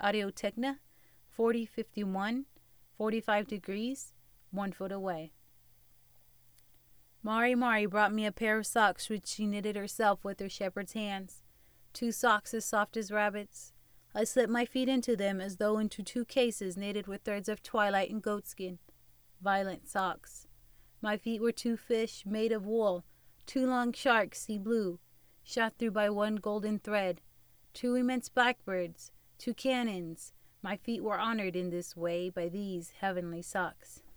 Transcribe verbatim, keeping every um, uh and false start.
Audio Technica, forty fifty-one, forty-five degrees, one foot away. Mari Mari brought me a pair of socks which she knitted herself with her shepherd's hands. Two socks as soft as rabbits. I slipped my feet into them as though into two cases knitted with threads of twilight and goatskin. Violet socks. My feet were two fish made of wool, two long sharks, sea blue, shot through by one golden thread, two immense blackbirds, two cannons. My feet were honored in this way by these heavenly socks.